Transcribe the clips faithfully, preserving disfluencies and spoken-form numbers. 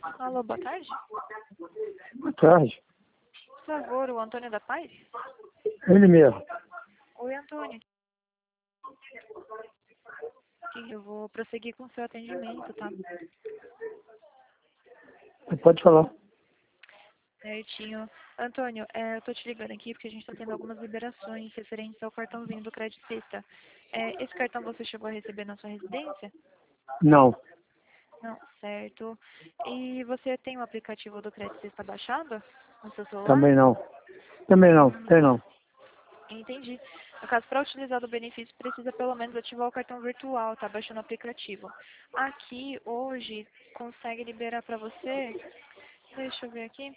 Alô, boa tarde. Boa tarde. Por favor, o Antônio da Paz? Ele mesmo. Oi, Antônio. Eu vou prosseguir com o seu atendimento, tá? Você pode falar. Certinho. Antônio, é, eu tô te ligando aqui porque a gente tá tendo algumas liberações referentes ao cartãozinho do Credit Sexta. É, esse cartão você chegou a receber na sua residência? Não. Não, certo. E você tem o aplicativo do Credit Sexta baixado no seu celular? Também não. Também não. Tem não. Entendi. No caso, para utilizar o benefício, precisa pelo menos ativar o cartão virtual, tá? Baixando o aplicativo. Aqui, hoje, consegue liberar para você, deixa eu ver aqui,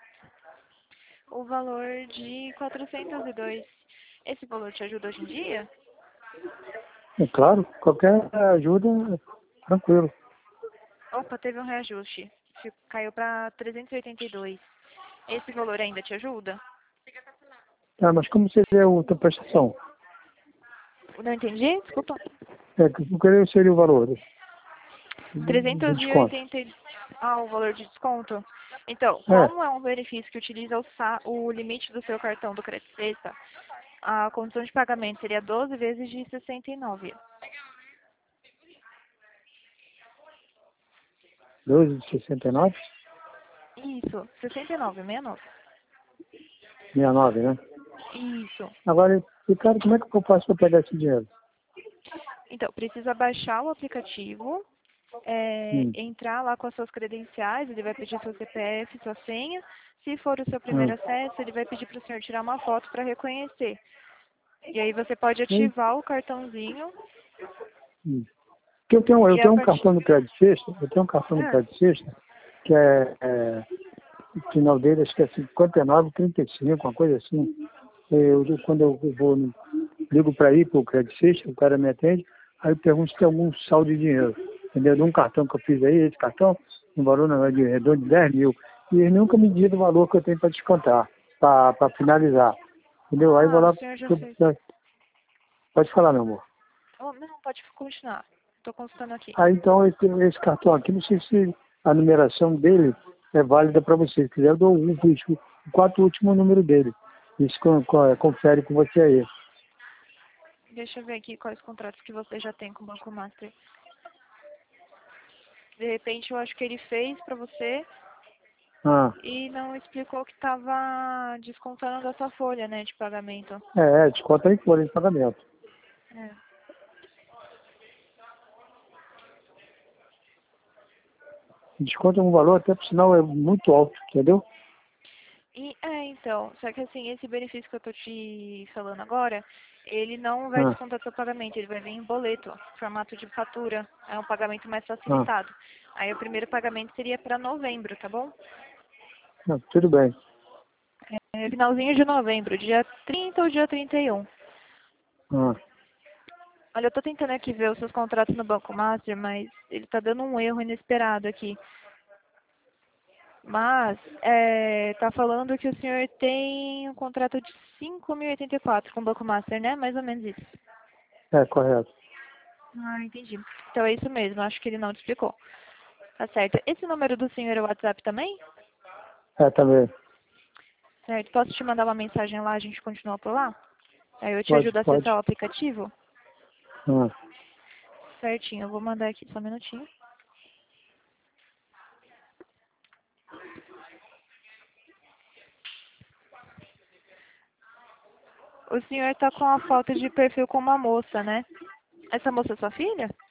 o valor de quatrocentos e dois. Esse valor te ajuda hoje em dia? É claro, qualquer ajuda, tranquilo. Opa, teve um reajuste. Fi- Caiu para trezentos e oitenta e dois. Esse valor ainda te ajuda? Ah, mas como seria a outra prestação? Não entendi? Desculpa. É, qual seria o valor do trezentos e desconto? oitenta. Ah, o valor de desconto? Então, É, como é um benefício que utiliza o, sa- o limite do seu cartão do Credit Sexta, a condição de pagamento seria doze vezes de sessenta e nove. doze de sessenta e nove? Isso, sessenta e nove, sessenta e nove. sessenta e nove, né? Isso. Agora, Ricardo, como é que eu faço para pegar esse dinheiro? Então, precisa baixar o aplicativo, é, Hum, entrar lá com as suas credenciais, ele vai pedir seu C P F, sua senha. Se for o seu hum. primeiro acesso, ele vai pedir para o senhor tirar uma foto para reconhecer. E aí você pode Hum, ativar o cartãozinho hum. Porque eu tenho, eu e a tenho um partir... cartão no Crédito Sexta, eu tenho um cartão no Ah, Crédito Sexta, que é, é o final dele acho que é cinquenta e nove, trinta e cinco, uma coisa assim. Eu, quando eu vou, no- ligo para ir para o Crédito Sexta, o cara me atende, aí eu pergunto se tem algum saldo de dinheiro. Entendeu? De um cartão que eu fiz aí, esse cartão, um valor na verdade, de redondo de dez mil. E eles nunca me dizem o valor que eu tenho para descontar, para finalizar. Entendeu? Aí eu vou ah, o lá, senhor já fez. pode falar, meu amor. Oh, não, pode continuar. Estou consultando aqui. Aí então esse, esse cartão aqui, não sei se a numeração dele é válida para você. Se quiser, eu dou o, último, o quatro último número dele. Isso con- con- confere com você aí. Deixa eu ver aqui quais contratos que você já tem com o Banco Master. De repente, eu acho que ele fez para você Ah, e não explicou que estava descontando da sua folha, né, de pagamento. é, é, desconta aí folha de pagamento. É. Desconta um valor, até por sinal é muito alto, entendeu? E, é, então, só que assim, esse benefício que eu tô te falando agora, ele não vai Ah, descontar do seu pagamento, ele vai vir em boleto, formato de fatura. É um pagamento mais ah, facilitado. Aí o primeiro pagamento seria para novembro, tá bom? ah, tudo bem. É, finalzinho de novembro, dia trinta ou dia trinta e um. Ah, Olha, eu tô tentando aqui ver os seus contratos no Banco Master, mas ele tá dando um erro inesperado aqui. Mas, é, tá falando que o senhor tem um contrato de cinco mil e oitenta e quatro com o Banco Master, né? Mais ou menos isso. é correto. Ah, entendi. Então é isso mesmo, acho que ele não te explicou. Tá certo. Esse número do senhor é o WhatsApp também? É, também. Certo. Posso te mandar uma mensagem lá, a gente continua por lá? Aí eu te Pode, ajudo a acessar pode. o aplicativo? Ah, Certinho, eu vou mandar aqui só um minutinho. O senhor tá com a foto de perfil com uma moça, né? Essa moça é sua filha?